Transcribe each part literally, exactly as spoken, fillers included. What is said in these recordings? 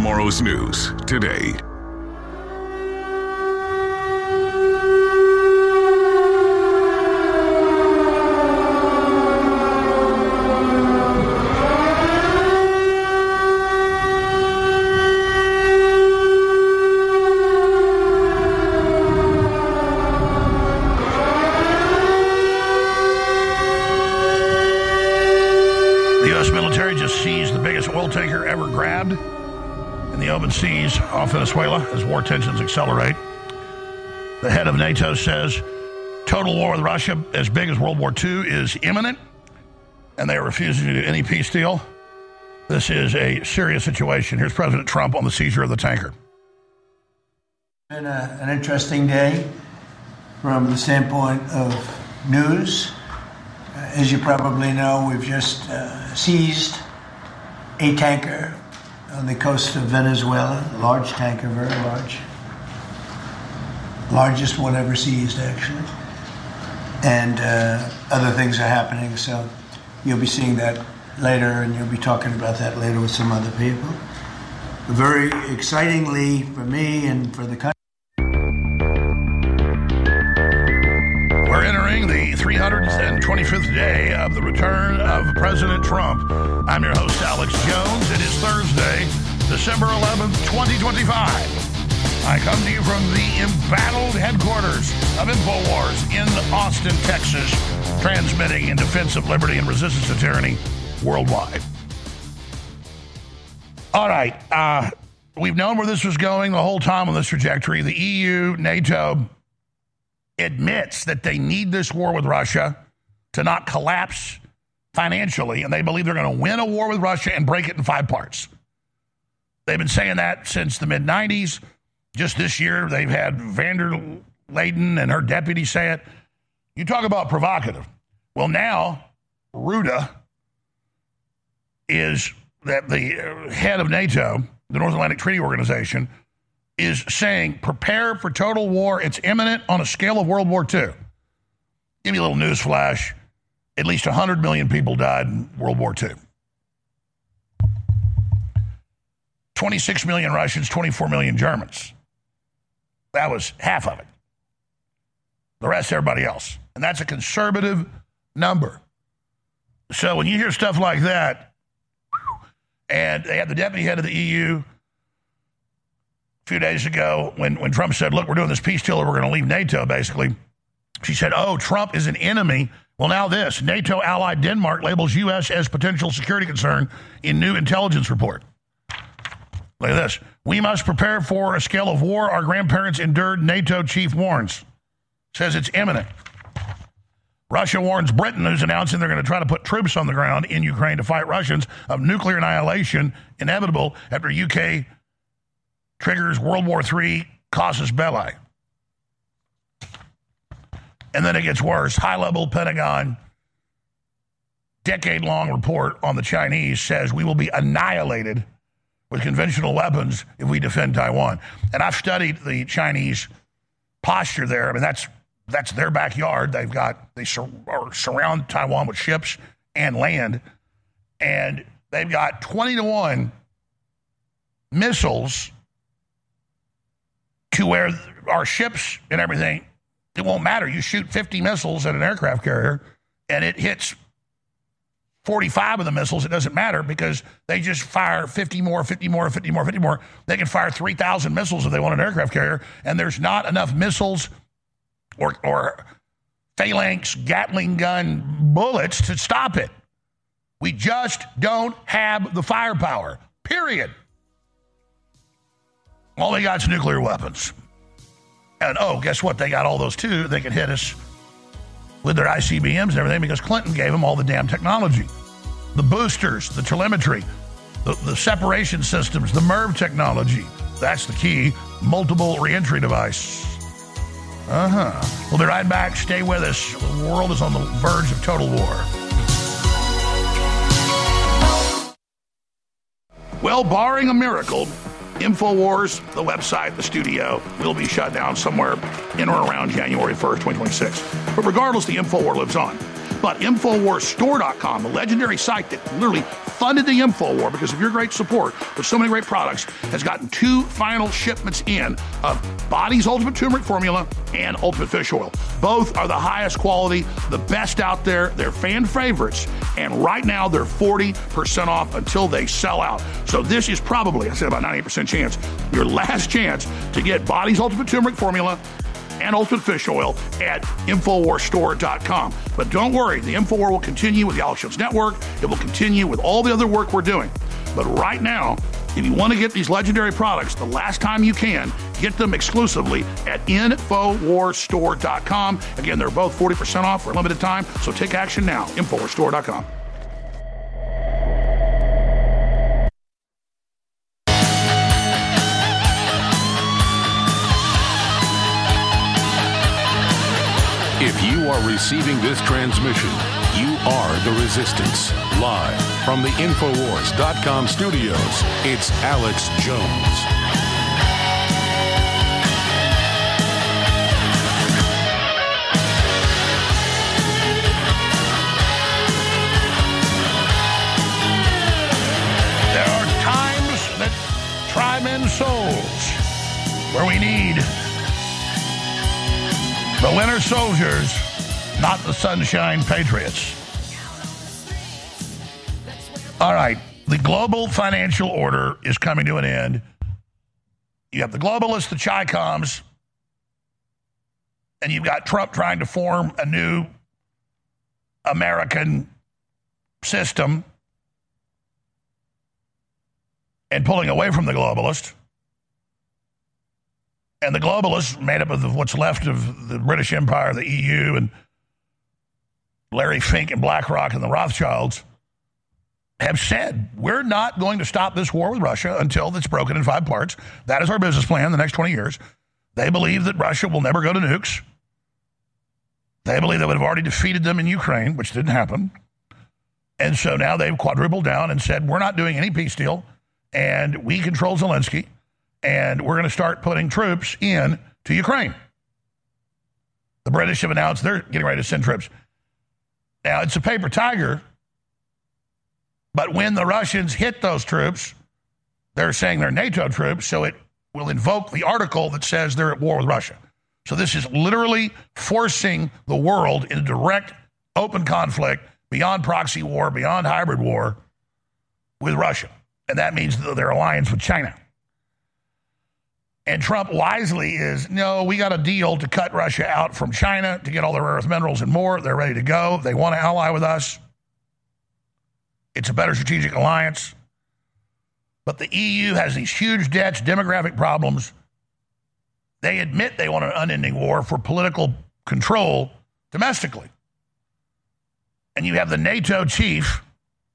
tomorrow's news today. Oil tanker ever grabbed in the open seas off Venezuela as war tensions accelerate. The head of NATO says total war with Russia as big as World War Two is imminent, and they are refusing to do any peace deal. This is a serious situation. Here's President Trump on the seizure of the tanker. It's been a, an interesting day from the standpoint of news. Uh, as you probably know, we've just uh, seized a tanker on the coast of Venezuela, a large tanker, very large. Largest one ever seized, actually. And uh, other things are happening, so you'll be seeing that later, and you'll be talking about that later with some other people. Very excitingly for me and for the country. We're entering the three hundred twenty-fifth day of the return of President Trump. I'm your host, Alex Jones. It is Thursday, December eleventh, twenty twenty-five. I come to you from the embattled headquarters of InfoWars in Austin, Texas, transmitting in defense of liberty and resistance to tyranny worldwide. All right, uh, we've known where this was going the whole time on this trajectory. The E U, NATO, admits that they need this war with Russia to not collapse financially, and they believe they're going to win a war with Russia and break it in five parts. They've been saying that since the mid nineties. Just this year, they've had van der Leyen and her deputy say it. You talk about provocative. Well, now, Rutte is that the head of NATO, the North Atlantic Treaty Organization, is saying, prepare for total war. It's imminent on a scale of World War Two. Give you a little news flash. At least one hundred million people died in World War Two. twenty-six million Russians, twenty-four million Germans. That was half of it. The rest, everybody else. And that's a conservative number. So when you hear stuff like that, and they had the deputy head of the E U a few days ago when, when Trump said, look, we're doing this peace deal, we're going to leave NATO, basically. She said, oh, Trump is an enemy. Well, now this, NATO ally Denmark labels U S as potential security concern in new intelligence report. Look at this. We must prepare for a scale of war our grandparents endured, NATO chief warns. Says it's imminent. Russia warns Britain, who's announcing they're going to try to put troops on the ground in Ukraine to fight Russians, of nuclear annihilation inevitable after U K triggers World War Three casus belli. And then it gets worse. High-level Pentagon, decade-long report on the Chinese says we will be annihilated with conventional weapons if we defend Taiwan. And I've studied the Chinese posture there. I mean, that's that's their backyard. They've got, they sur- or surround Taiwan with ships and land. And they've got twenty to one missiles to where our ships and everything, it won't matter. You shoot fifty missiles at an aircraft carrier and it hits forty-five of the missiles. It doesn't matter because they just fire fifty more, fifty more, fifty more, fifty more. They can fire three thousand missiles if they want an aircraft carrier, and there's not enough missiles or, or phalanx Gatling gun bullets to stop it. We just don't have the firepower, period. All they got is nuclear weapons. And, oh, guess what? They got all those, too. They can hit us with their I C B Ms and everything because Clinton gave them all the damn technology. The boosters, the telemetry, the, the separation systems, the MERV technology. That's the key. Multiple reentry device. Uh-huh. We'll be right back. Stay with us. The world is on the verge of total war. Well, barring a miracle, InfoWars, the website, the studio, will be shut down somewhere in or around January first, twenty twenty-six. But regardless, the InfoWar lives on. But Infowars Store dot com, the legendary site that literally funded the Infowar because of your great support with so many great products, has gotten two final shipments in of Body's Ultimate Turmeric Formula and Ultimate Fish Oil. Both are the highest quality, the best out there. They're fan favorites. And right now, they're forty percent off until they sell out. So this is probably, I said about ninety percent chance, your last chance to get Body's Ultimate Turmeric Formula and Ultimate Fish Oil at Infowars Store dot com. But don't worry, the Infowar will continue with the Alex Jones Network. It will continue with all the other work we're doing. But right now, if you want to get these legendary products, the last time you can, get them exclusively at Infowars Store dot com. Again, they're both forty percent off for a limited time, so take action now. Infowars Store dot com. If you are receiving this transmission, you are the Resistance. Live from the Infowars dot com studios, it's Alex Jones. There are times that try men's souls where we need the winter soldiers, not the sunshine patriots. All right, the global financial order is coming to an end. You have the globalists, the Chi-Coms, and you've got Trump trying to form a new American system and pulling away from the globalists. And the globalists, made up of what's left of the British Empire, the E U, and Larry Fink and BlackRock and the Rothschilds, have said, we're not going to stop this war with Russia until it's broken in five parts. That is our business plan the next twenty years. They believe that Russia will never go to nukes. They believe they would have already defeated them in Ukraine, which didn't happen. And so now they've quadrupled down and said, we're not doing any peace deal, and we control Zelensky. And we're going to start putting troops in to Ukraine. The British have announced they're getting ready to send troops. Now, it's a paper tiger, but when the Russians hit those troops, they're saying they're NATO troops, so it will invoke the article that says they're at war with Russia. So this is literally forcing the world into direct, open conflict, beyond proxy war, beyond hybrid war with Russia. And that means their alliance with China. And Trump wisely is, no, we got a deal to cut Russia out from China to get all the rare earth minerals and more. They're ready to go. They want to ally with us. It's a better strategic alliance. But the E U has these huge debts, demographic problems. They admit they want an unending war for political control domestically. And you have the NATO chief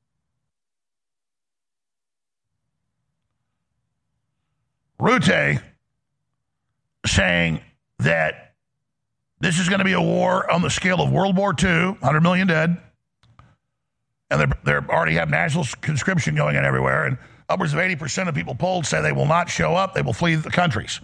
Rutte saying that this is going to be a war on the scale of World War Two, one hundred million dead, and they're, they're already have national conscription going on everywhere, and upwards of eighty percent of people polled say they will not show up, they will flee the countries.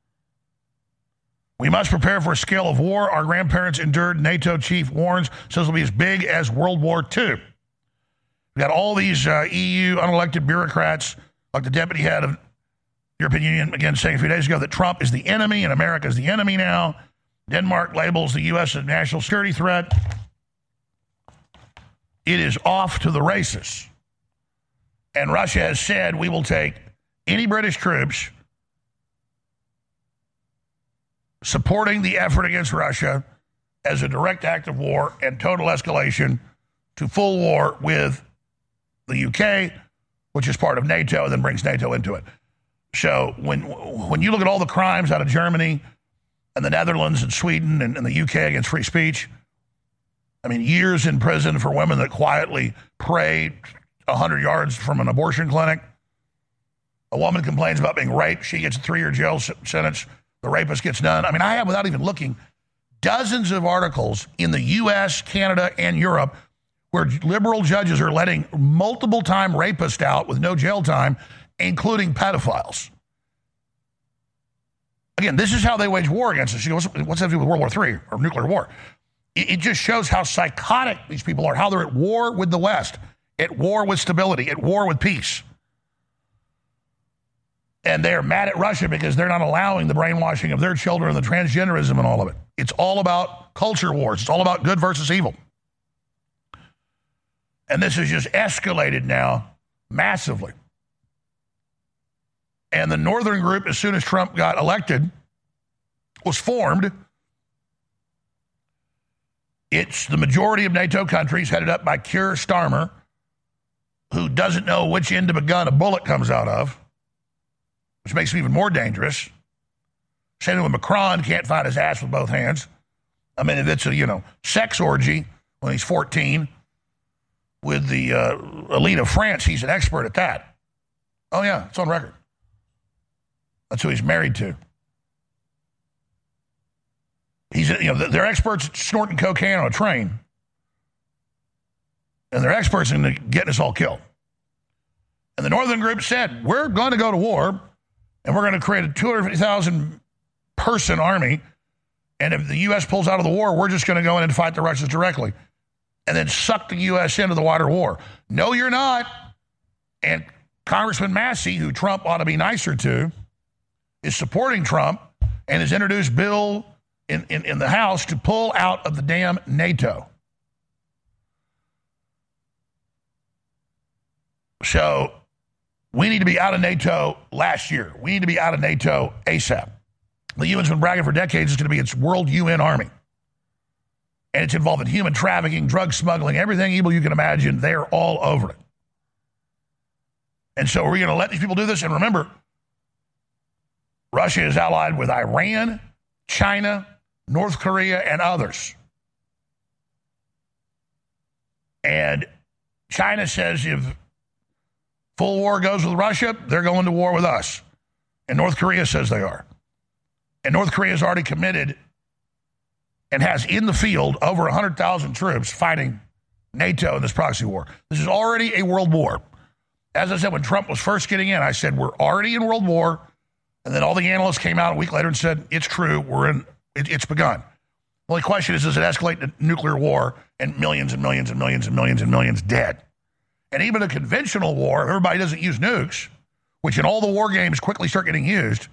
We must prepare for a scale of war our grandparents endured, NATO chief warns, says it will be as big as World War Two. We've got all these uh, E U unelected bureaucrats, like the deputy head of European Union, again, saying a few days ago that Trump is the enemy and America is the enemy now. Denmark labels the U S as a national security threat. It is off to the races. And Russia has said we will take any British troops supporting the effort against Russia as a direct act of war and total escalation to full war with the U K, which is part of NATO, and then brings NATO into it. So when when you look at all the crimes out of Germany and the Netherlands and Sweden and, and the U K against free speech, I mean, years in prison for women that quietly prayed one hundred yards from an abortion clinic. A woman complains about being raped. She gets a three-year jail sentence. The rapist gets none. I mean, I have, without even looking, dozens of articles in the U S, Canada, and Europe where liberal judges are letting multiple-time rapists out with no jail time, including pedophiles. Again, this is how they wage war against us. You go, what's, what's that to do with World War Three or nuclear war? it, it just shows how psychotic these people are, how they're at war with the West, at war with stability, at war with peace. And they're mad at Russia because they're not allowing the brainwashing of their children and the transgenderism and all of it. It's all about culture wars. It's all about good versus evil. And this has just escalated now massively. And the Northern Group, as soon as Trump got elected, was formed. It's the majority of NATO countries headed up by Keir Starmer, who doesn't know which end of a gun a bullet comes out of, which makes him even more dangerous. Same with Macron, can't find his ass with both hands. I mean, if it's a, you know, sex orgy when he's fourteen with the uh, elite of France, he's an expert at that. Oh, yeah, it's on record. That's who he's married to. He's, you know, they're experts at snorting cocaine on a train. And they're experts in getting us all killed. And the Northern Group said, we're going to go to war, and we're going to create a two hundred fifty thousand person army, and if the U S pulls out of the war, we're just going to go in and fight the Russians directly, and then suck the U S into the wider war. No, you're not. And Congressman Massey, who Trump ought to be nicer to, is supporting Trump and has introduced bill in, in, in the House to pull out of the damn NATO. So we need to be out of NATO last year. We need to be out of NATO ASAP. The U N's been bragging for decades it's going to be its world U N army. And it's involved in human trafficking, drug smuggling, everything evil you can imagine. They're all over it. And so we're going to let these people do this. And remember, Russia is allied with Iran, China, North Korea, and others. And China says if full war goes with Russia, they're going to war with us. And North Korea says they are. And North Korea has already committed and has in the field over one hundred thousand troops fighting NATO in this proxy war. This is already a world war. As I said, when Trump was first getting in, I said, we're already in world war. And then all the analysts came out a week later and said, it's true, we're in, it, it's begun. The only question is, does it escalate to nuclear war and millions and millions and millions and millions and millions dead? And even a conventional war, if everybody doesn't use nukes, which in all the war games quickly start getting used,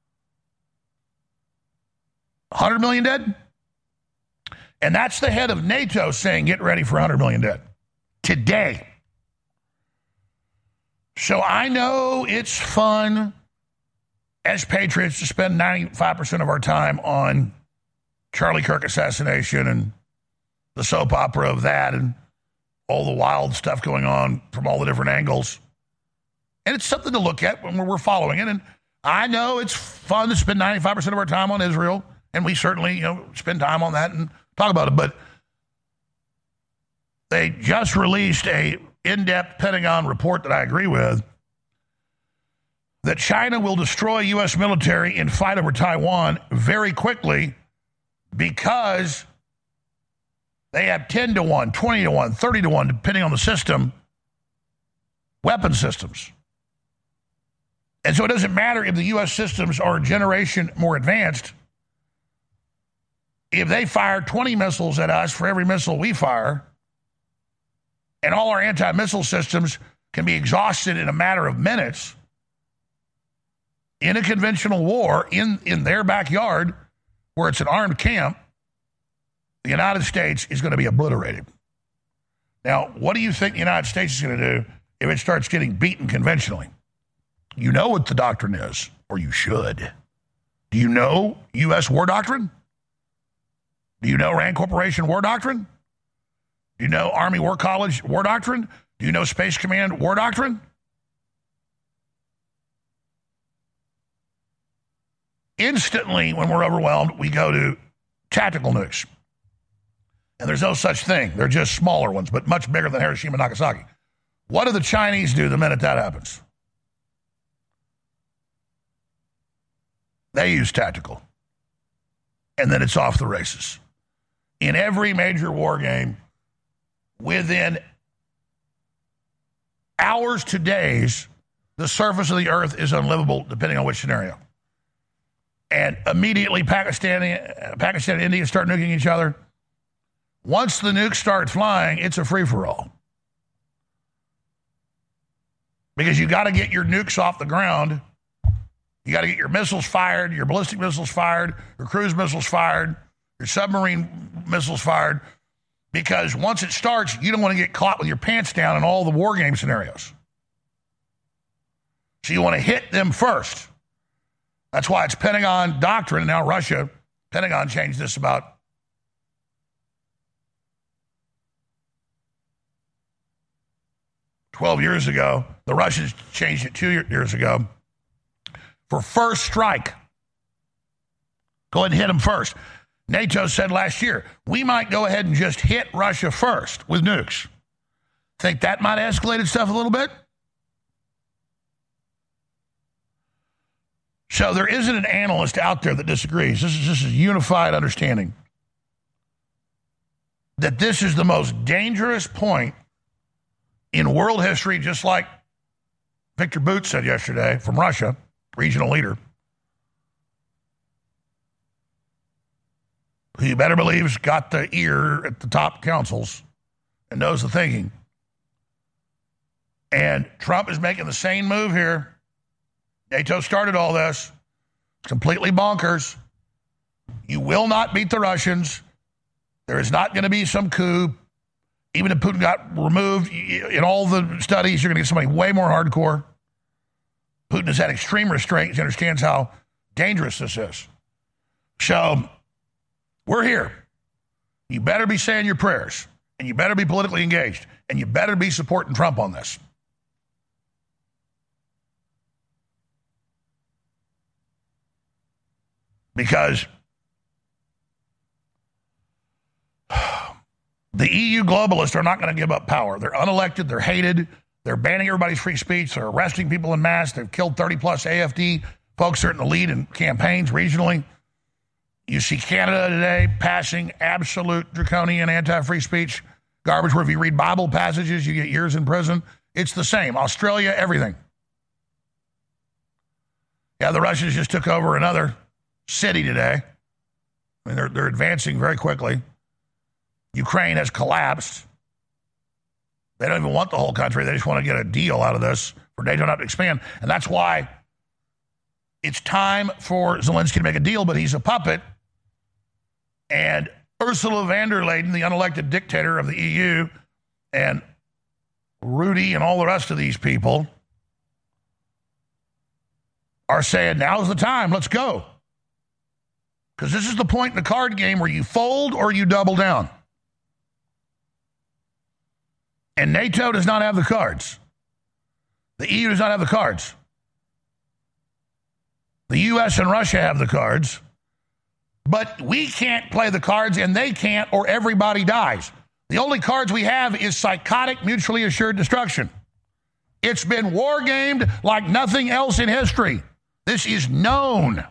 one hundred million dead? And that's the head of NATO saying, get ready for one hundred million dead. Today. So I know it's fun as patriots to spend ninety-five percent of our time on Charlie Kirk assassination and the soap opera of that and all the wild stuff going on from all the different angles. And it's something to look at when we're following it. And I know it's fun to spend ninety-five percent of our time on Israel, and we certainly, you know, spend time on that and talk about it. But they just released a in-depth Pentagon report that I agree with, that China will destroy U S military in fight over Taiwan very quickly because they have ten to one, twenty to one, thirty to one, depending on the system, weapon systems. And so it doesn't matter if the U S systems are a generation more advanced. If they fire twenty missiles at us for every missile we fire, and all our anti-missile systems can be exhausted in a matter of minutes, in a conventional war, in, in their backyard, where it's an armed camp, the United States is going to be obliterated. Now, what do you think the United States is going to do if it starts getting beaten conventionally? You know what the doctrine is, or you should. Do you know U S war doctrine? Do you know Rand Corporation war doctrine? Do you know Army War College war doctrine? Do you know Space Command war doctrine? Instantly, when we're overwhelmed, we go to tactical nukes. And there's no such thing. They're just smaller ones, but much bigger than Hiroshima and Nagasaki. What do the Chinese do the minute that happens? They use tactical. And then it's off the races. In every major war game, within hours to days, the surface of the earth is unlivable, depending on which scenario. And immediately Pakistan, Pakistan and India start nuking each other. once the nukes start flying, it's a free-for-all. Because you got to get your nukes off the ground. You got to get your missiles fired, your ballistic missiles fired, your cruise missiles fired, your submarine missiles fired. Because once it starts, you don't want to get caught with your pants down in all the war game scenarios. So you want to hit them first. That's why it's Pentagon doctrine. And now Russia, Pentagon changed this about twelve years ago. The Russians changed it two years ago. For first strike, go ahead and hit them first. NATO said last year, we might go ahead and just hit Russia first with nukes. Think that might have escalated stuff a little bit? So there isn't an analyst out there that disagrees. This is, this is unified understanding that this is the most dangerous point in world history, just like Victor Bout said yesterday from Russia, regional leader, who you better believe has got the ear at the top councils and knows the thinking. And Trump is making the same move here. NATO started all this. It's completely bonkers. You will not beat the Russians. There is not going to be some coup. Even if Putin got removed, in all the studies, you're going to get somebody way more hardcore. Putin has had extreme restraints. He understands how dangerous this is. So we're here. You better be saying your prayers, and you better be politically engaged, and you better be supporting Trump on this. Because the E U globalists are not going to give up power. They're unelected. They're hated. They're banning everybody's free speech. They're arresting people en masse. They've killed thirty plus A F D folks that are in the lead in campaigns regionally. You see Canada today passing absolute draconian anti-free speech garbage where if you read Bible passages, you get years in prison. It's the same. Australia, everything. Yeah, the Russians just took over another city today. I mean, they're, they're advancing very quickly. Ukraine has collapsed. They don't even want the whole country. They just want to get a deal out of this for NATO not to expand. And that's why it's time for Zelensky to make a deal, but he's a puppet. And Ursula von der Leyen, the unelected dictator of the E U, and Rudy and all the rest of these people are saying, now's the time, let's go. Because this is the point in the card game where you fold or you double down. And NATO does not have the cards. The E U does not have the cards. The U S and Russia have the cards. But we can't play the cards and they can't, or everybody dies. The only cards we have is psychotic, mutually assured destruction. It's been war gamed like nothing else in history. This is known.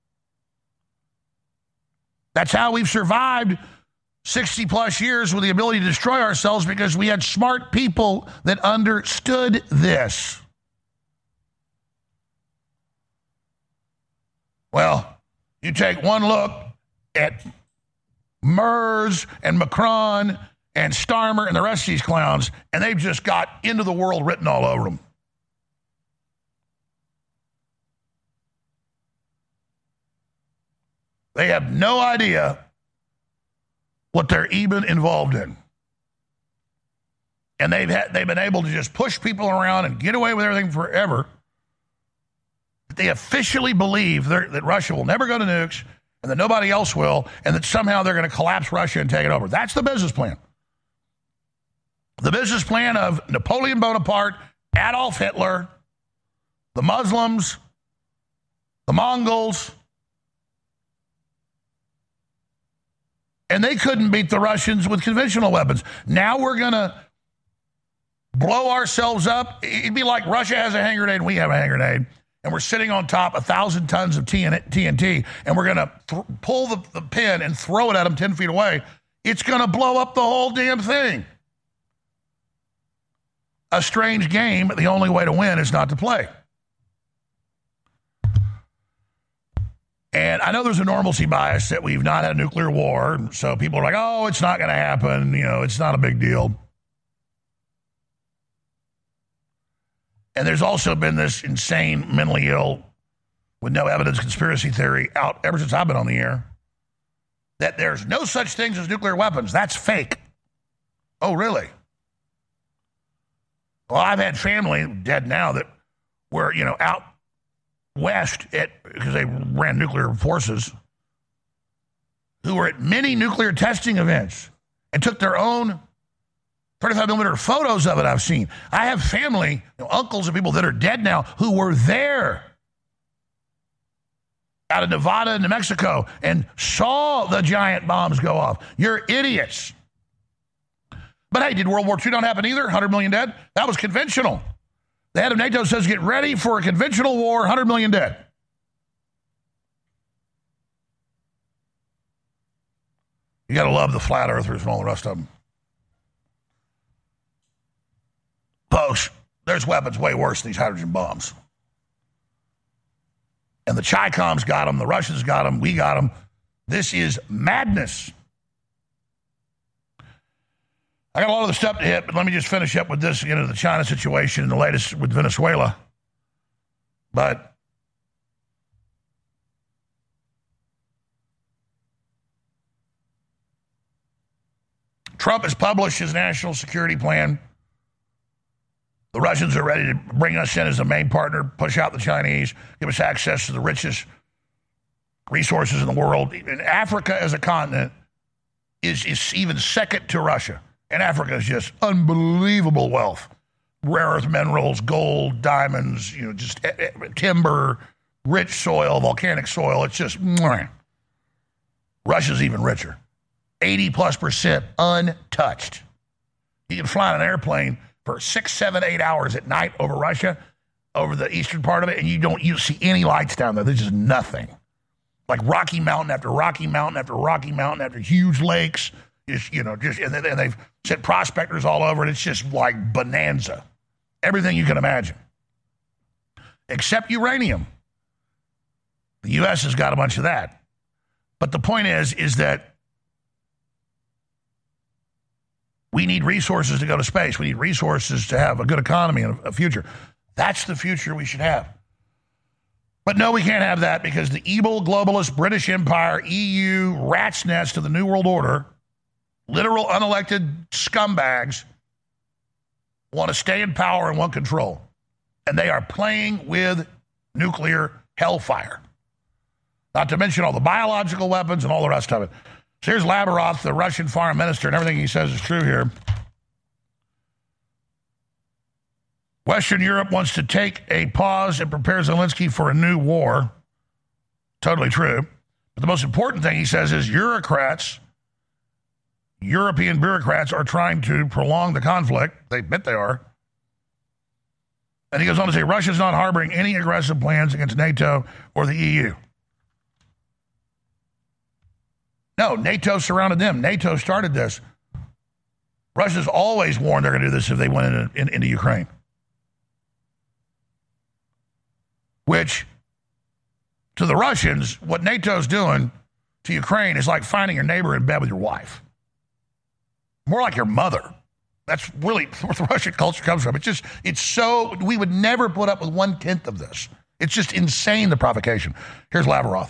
That's how we've survived sixty plus years with the ability to destroy ourselves, because we had smart people that understood this. Well, you take one look at Merz and Macron and Starmer and the rest of these clowns, and they've just got into the world written all over them. They have no idea what they're even involved in. And they've had, they've been able to just push people around and get away with everything forever. They officially believe that Russia will never go to nukes and that nobody else will, and that somehow they're going to collapse Russia and take it over. That's the business plan. The business plan of Napoleon Bonaparte, Adolf Hitler, the Muslims, the Mongols. And they couldn't beat the Russians with conventional weapons. Now we're going to blow ourselves up. It'd be like Russia has a hand grenade and we have a hand grenade, and we're sitting on top a thousand tons of T N T, and we're going to th- pull the, the pin and throw it at them ten feet away. It's going to blow up the whole damn thing. A strange game, but the only way to win is not to play. And I know there's a normalcy bias that we've not had a nuclear war, so people are like, oh, it's not going to happen. You know, it's not a big deal. And there's also been this insane, mentally ill, with no evidence conspiracy theory out ever since I've been on the air, that there's no such things as nuclear weapons. That's fake. Oh, really? Well, I've had family, dead now, that were, you know, out west at, because they ran nuclear forces, who were at many nuclear testing events and took their own thirty-five millimeter photos of it. I've seen. I have family, you know, uncles and people that are dead now who were there out of Nevada and New Mexico and saw the giant bombs go off. You're idiots. But hey, did World War Two not happen either? one hundred million dead? That was conventional. The head of NATO says get ready for a conventional war, one hundred million dead. You got to love the flat earthers and all the rest of them. Folks, there's weapons way worse than these hydrogen bombs. And the Chi-Coms got them, the Russians got them, we got them. This is madness. I got a lot of the stuff to hit, but let me just finish up with this, you know, the China situation and the latest with Venezuela. But Trump has published his national security plan. The Russians are ready to bring us in as a main partner, push out the Chinese, give us access to the richest resources in the world. And Africa as a continent is, is even second to Russia. And Africa is just unbelievable wealth. Rare earth minerals, gold, diamonds, you know, just timber, rich soil, volcanic soil. It's just, mwah. Russia's even richer. eighty plus percent untouched. You can fly on an airplane for six, seven, eight hours at night over Russia, over the eastern part of it, and you don't you see any lights down there. There's just nothing. Like Rocky Mountain after Rocky Mountain after Rocky Mountain after huge lakes. Just, you know, just and, and they've sent prospectors all over it. It's just like bonanza. Everything you can imagine. Except uranium. The U S has got a bunch of that. But the point is, is that we need resources to go to space. We need resources to have a good economy and a future. That's the future we should have. But no, we can't have that because the evil globalist British Empire, E U, rat's nest of the New World Order, literal unelected scumbags, want to stay in power and want control. And they are playing with nuclear hellfire. Not to mention all the biological weapons and all the rest of it. So here's Lavrov, the Russian foreign minister, and everything he says is true here. Western Europe wants to take a pause and prepare Zelensky for a new war. Totally true. But the most important thing he says is bureaucrats, European bureaucrats are trying to prolong the conflict. They admit they are. And he goes on to say Russia's not harboring any aggressive plans against NATO or the E U. No, NATO surrounded them. NATO started this. Russia's always warned they're going to do this if they went into, in, into Ukraine. Which, to the Russians, what NATO's doing to Ukraine is like finding your neighbor in bed with your wife. More like your mother. That's really where the Russian culture comes from. It's just, it's so, we would never put up with one-tenth of this. It's just insane, the provocation. Here's Lavrov.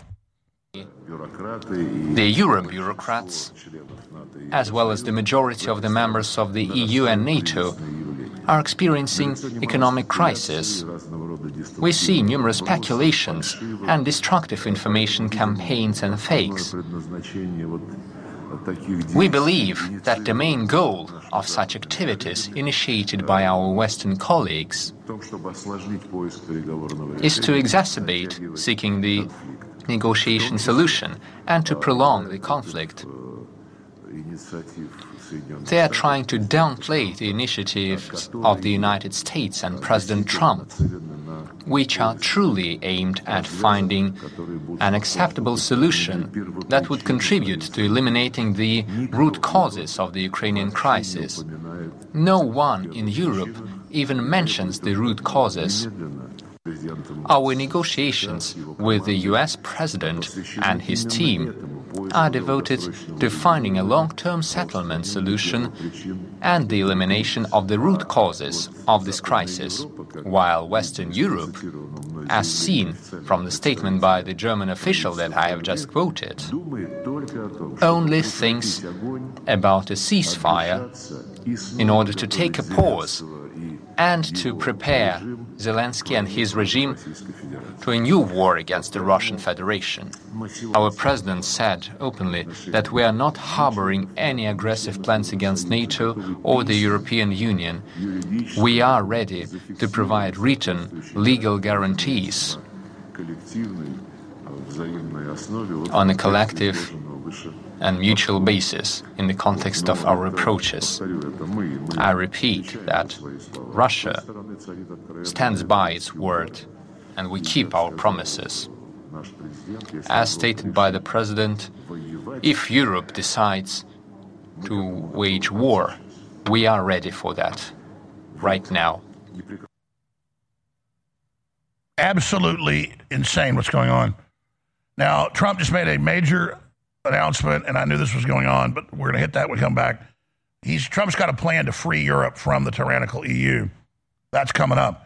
The Euro bureaucrats, as well as the majority of the members of the E U and NATO, are experiencing economic crisis. We see numerous speculations and destructive information campaigns and fakes. We believe that the main goal of such activities initiated by our Western colleagues is to exacerbate seeking the negotiation solution and to prolong the conflict. They are trying to downplay the initiatives of the United States and President Trump, which are truly aimed at finding an acceptable solution that would contribute to eliminating the root causes of the Ukrainian crisis. No one in Europe even mentions the root causes. Our negotiations with the U S President and his team are devoted to finding a long-term settlement solution and the elimination of the root causes of this crisis, while Western Europe, as seen from the statement by the German official that I have just quoted, only thinks about a ceasefire in order to take a pause and to prepare Zelensky and his regime to a new war against the Russian Federation. Our president said openly that we are not harboring any aggressive plans against NATO or the European Union. We are ready to provide written legal guarantees on a collective and mutual basis in the context of our approaches. I repeat that Russia stands by its word and we keep our promises. As stated by the President, if Europe decides to wage war, we are ready for that right now. Absolutely insane what's going on. Now, Trump just made a major announcement, and I knew this was going on, but we're going to hit that when we come back. He's, Trump's got a plan to free Europe from the tyrannical E U. That's coming up.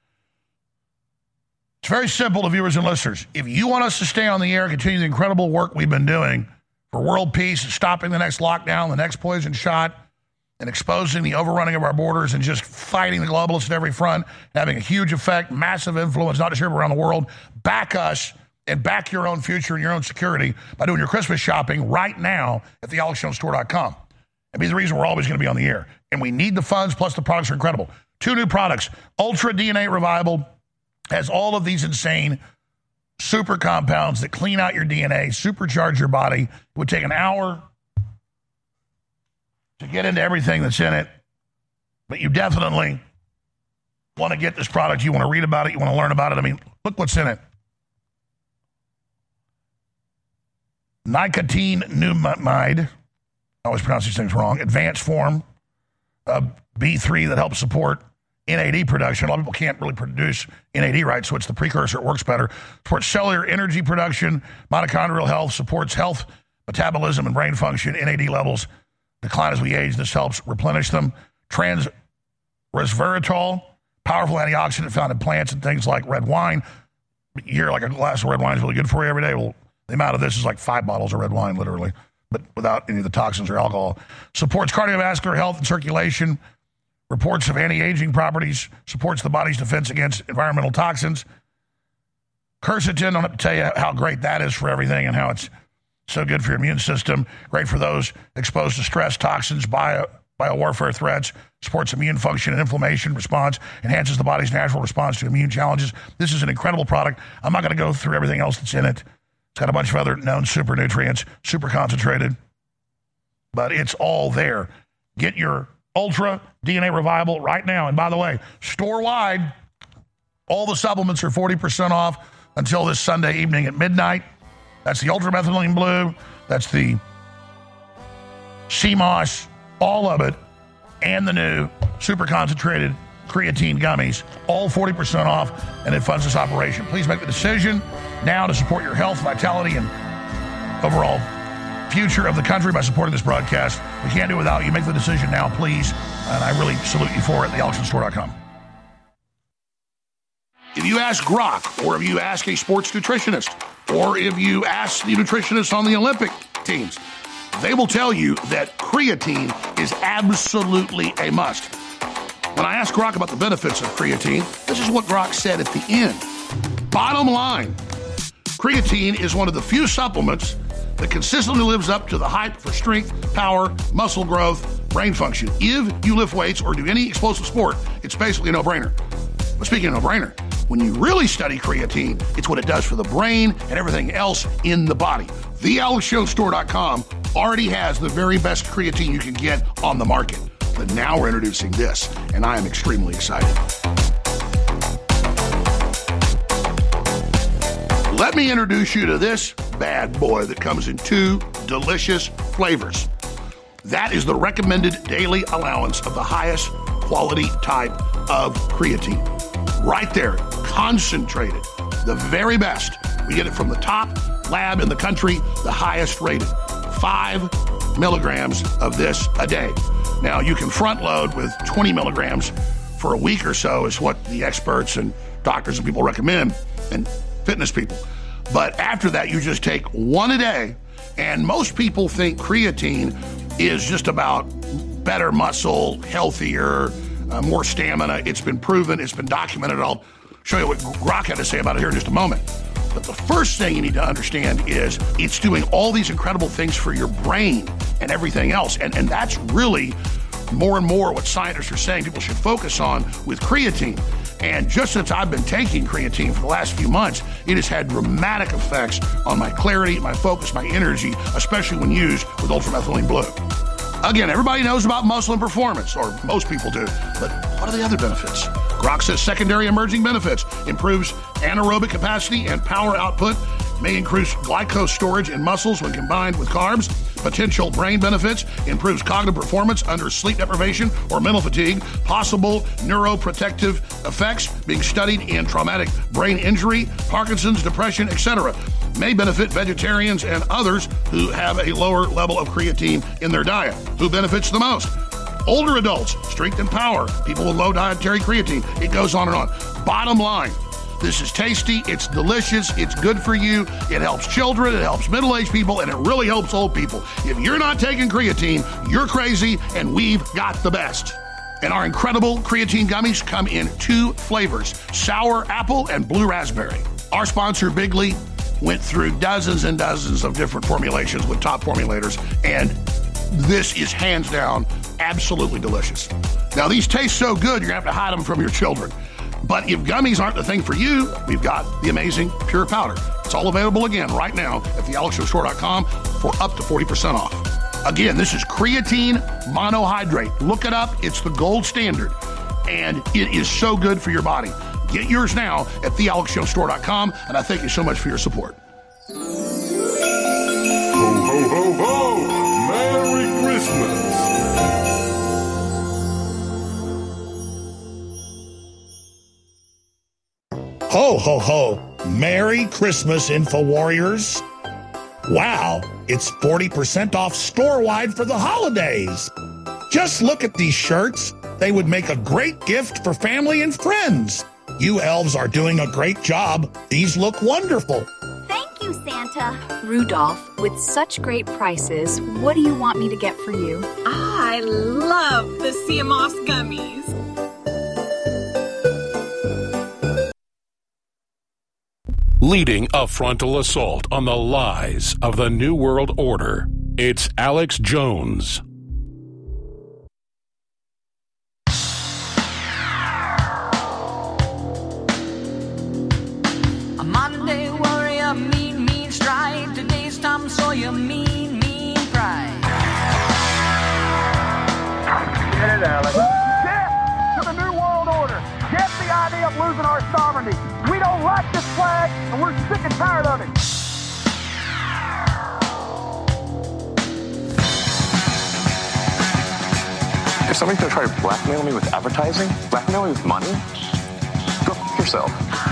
It's very simple to viewers and listeners. If you want us to stay on the air and continue the incredible work we've been doing for world peace and stopping the next lockdown, the next poison shot, and exposing the overrunning of our borders and just fighting the globalists at every front, having a huge effect, massive influence, not just here but around the world, back us and back your own future and your own security by doing your Christmas shopping right now at the alex jones store dot com. And be the reason we're always going to be on the air. And we need the funds, plus the products are incredible. Two new products. Ultra D N A Revival has all of these insane super compounds that clean out your D N A, supercharge your body. It would take an hour to get into everything that's in it. But you definitely want to get this product. You want to read about it. You want to learn about it. I mean, look what's in it. Nicotinamide, I always pronounce these things wrong, advanced form of B three that helps support N A D production. A lot of people can't really produce N A D right, so it's the precursor. It works better. Supports cellular energy production, mitochondrial health, supports health, metabolism, and brain function. N A D levels decline as we age. This helps replenish them. Trans resveratrol, powerful antioxidant found in plants and things like red wine. You're like a glass of red wine is really good for you every day. Well, the amount of this is like five bottles of red wine, literally, but without any of the toxins or alcohol. Supports cardiovascular health and circulation. Reports of anti-aging properties. Supports the body's defense against environmental toxins. Quercetin, I don't have to tell you how great that is for everything and how it's so good for your immune system. Great for those exposed to stress, toxins, bio, biowarfare threats. Supports immune function and inflammation response. Enhances the body's natural response to immune challenges. This is an incredible product. I'm not going to go through everything else that's in it. It's got a bunch of other known super nutrients, super concentrated, but it's all there. Get your Ultra D N A Revival right now. And by the way, store-wide, all the supplements are forty percent off until this Sunday evening at midnight. That's the Ultra Methylene Blue. That's the C M O S, all of it, and the new super concentrated creatine gummies, all forty percent off, and it funds this operation. Please make the decision now to support your health, vitality, and overall future of the country by supporting this broadcast. We can't do it without you. Make the decision now, please, and I really salute you for it at the alex jones store dot com. If you ask Grok, or if you ask a sports nutritionist, or if you ask the nutritionists on the Olympic teams, they will tell you that creatine is absolutely a must. When I asked Grok about the benefits of creatine, this is what Grok said at the end. Bottom line, creatine is one of the few supplements that consistently lives up to the hype for strength, power, muscle growth, brain function. If you lift weights or do any explosive sport, it's basically a no-brainer. But speaking of no-brainer, when you really study creatine, it's what it does for the brain and everything else in the body. the alex jones store dot com already has the very best creatine you can get on the market. But now we're introducing this, and I am extremely excited. Let me introduce you to this bad boy that comes in two delicious flavors. That is the recommended daily allowance of the highest quality type of creatine. Right there, concentrated, the very best. We get it from the top lab in the country, the highest rated. Five milligrams of this a day. Now, you can front load with twenty milligrams for a week or so is what the experts and doctors and people recommend, and fitness people. But after that, you just take one a day, and most people think creatine is just about better muscle, healthier, uh, more stamina. It's been proven, it's been documented. I'll show you what Grok had to say about it here in just a moment. But the first thing you need to understand is it's doing all these incredible things for your brain and everything else. And, and that's really more and more what scientists are saying people should focus on with creatine. And just since I've been taking creatine for the last few months, it has had dramatic effects on my clarity, my focus, my energy, especially when used with ultramethylene blue. Again, everybody knows about muscle and performance, or most people do, but what are the other benefits? Grok says secondary emerging benefits: improves anaerobic capacity and power output, may increase glycose storage in muscles when combined with carbs. Potential brain benefits: improves cognitive performance under sleep deprivation or mental fatigue. Possible neuroprotective effects being studied in traumatic brain injury, Parkinson's, depression, et cetera. May benefit vegetarians and others who have a lower level of creatine in their diet. Who benefits the most? Older adults, strength and power, people with low dietary creatine. It goes on and on. Bottom line, this is tasty, it's delicious, it's good for you, it helps children, it helps middle-aged people, and it really helps old people. If you're not taking creatine, you're crazy, and we've got the best. And our incredible creatine gummies come in two flavors: sour apple and blue raspberry. Our sponsor, Bigley, went through dozens and dozens of different formulations with top formulators, and this is hands down absolutely delicious. Now, these taste so good, you're gonna have to hide them from your children. But if gummies aren't the thing for you, we've got the amazing Pure Powder. It's all available again right now at the alex show store dot com for up to forty percent off. Again, this is creatine monohydrate. Look it up. It's the gold standard, and it is so good for your body. Get yours now at the alex show store dot com, and I thank you so much for your support. Ho, ho, ho, ho! Merry Christmas! Ho, ho, ho. Merry Christmas, InfoWarriors. Wow, it's forty percent off store-wide for the holidays. Just look at these shirts. They would make a great gift for family and friends. You elves are doing a great job. These look wonderful. Thank you, Santa. Rudolph, with such great prices, what do you want me to get for you? I love the C M O S gummies. Leading a frontal assault on the lies of the New World Order, it's Alex Jones. A Monday warrior, mean, mean stride. Today's Tom Sawyer, mean, mean pride. Get it, Alex. Death to the New World Order. Get the idea of losing our sovereignty. We don't like this flag, and we're sick and tired of it. If somebody's gonna try to blackmail me with advertising, blackmail me with money, go f*** yourself.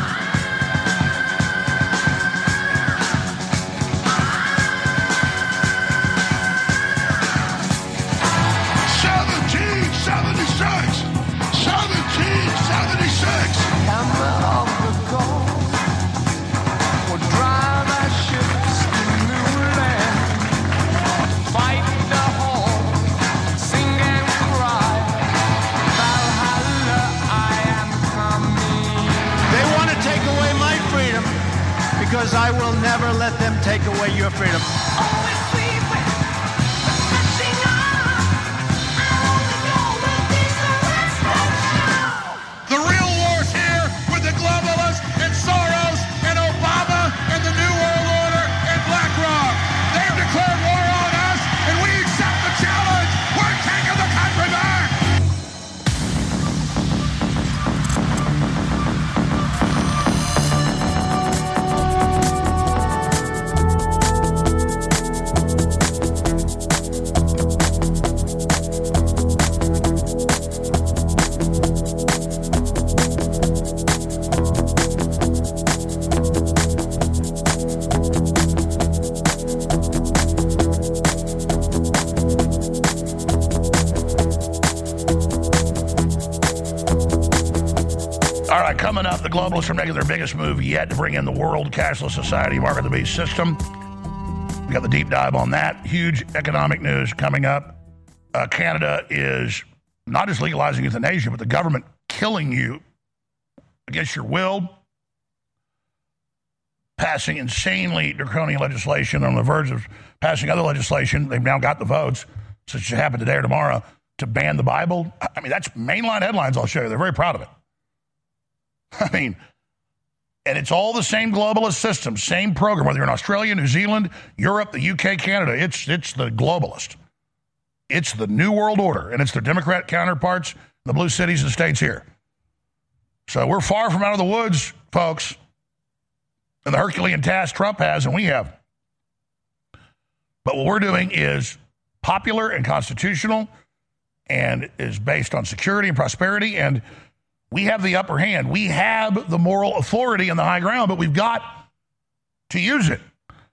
seventeen seventy-six! seventeen seventy-six! Hammer of the gold will drive our ships to new land. Fight the whole, sing and cry. Valhalla, I am coming. They want to take away my freedom because I will never let them take away your freedom. Always sweet with the flashing eye. I only know when these are last show. The real war's here with the globalists and Soros and Obama and the New World Order and BlackRock. They've declared war on us, and we accept the challenge. We're taking the country back. globalists are making their biggest move yet to bring in the world cashless society mark of the beast system. We got the deep dive on that. Huge economic news coming up. Uh, Canada is not just legalizing euthanasia, but the government killing you against your will, passing insanely draconian legislation, on the verge of passing other legislation. They've now got the votes, so it should happen today or tomorrow, to ban the Bible. I mean, that's mainline headlines I'll show you. They're very proud of it. I mean, and it's all the same globalist system, same program, whether you're in Australia, New Zealand, Europe, the U K, Canada. It's, it's the globalist. It's the New World Order, and it's their Democrat counterparts, the blue cities and states here. So we're far from out of the woods, folks, and the Herculean task Trump has and we have. But what we're doing is popular and constitutional and is based on security and prosperity, and we have the upper hand. We have the moral authority and the high ground, but we've got to use it.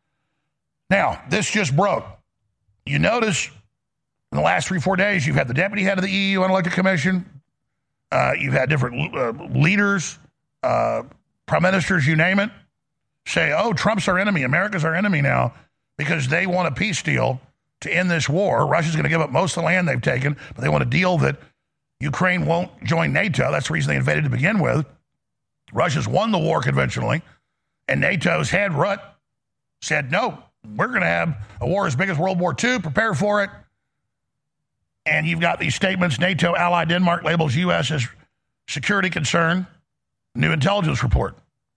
Now, this just broke. You notice in the last three, four days, you've had the deputy head of the E U Unelected Commission. Uh, you've had different uh, leaders, uh, prime ministers, you name it, say, oh, Trump's our enemy. America's our enemy now because they want a peace deal to end this war. Russia's going to give up most of the land they've taken, but they want a deal that Ukraine won't join NATO. That's the reason they invaded to begin with. Russia's won the war conventionally, and NATO's head, Rutte, said, no, we're going to have a war as big as World War Two. Prepare for it. And you've got these statements. NATO ally Denmark labels U S as security concern. New intelligence report.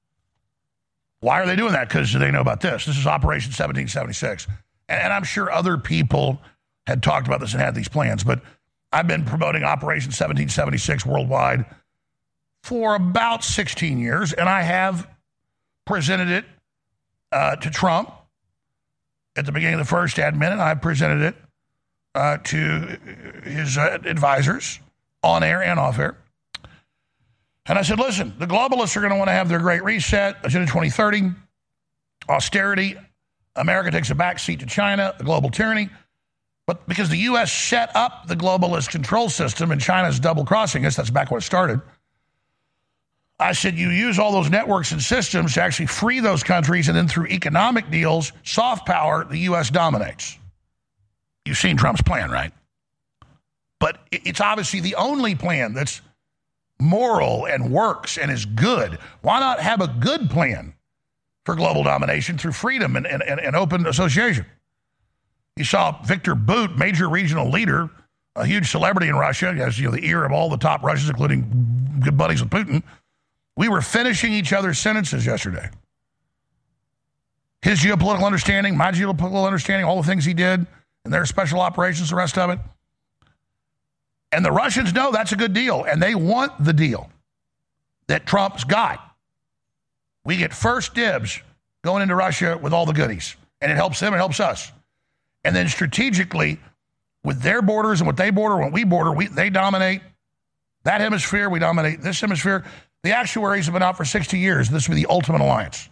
Why are they doing that? Because they know about this. This is Operation seventeen seventy-six. And I'm sure other people had talked about this and had these plans, but I've been promoting Operation seventeen seventy-six worldwide for about sixteen years, and I have presented it uh, to Trump at the beginning of the first admin, and I presented it uh, to his uh, advisors on air and off air. And I said, listen, the globalists are going to want to have their great reset, Agenda twenty thirty, austerity. America takes a backseat to China, the global tyranny. But because the U S set up the globalist control system and China's double-crossing us, that's back when it started, I said you use all those networks and systems to actually free those countries, and then through economic deals, soft power, the U S dominates. You've seen Trump's plan, right? But it's obviously the only plan that's moral and works and is good. Why not have a good plan for global domination through freedom and, and, and open association? You saw Victor Bout, major regional leader, a huge celebrity in Russia, has you know, the ear of all the top Russians, including good buddies with Putin. We were finishing each other's sentences yesterday. His geopolitical understanding, my geopolitical understanding, all the things he did, and their special operations, the rest of it. And the Russians know that's a good deal, and they want the deal that Trump's got. We get first dibs going into Russia with all the goodies, and it helps them, it helps us. And then strategically, with their borders and what they border, what we border, we, they dominate that hemisphere, we dominate this hemisphere. The actuaries have been out for sixty years. This would be the ultimate alliance.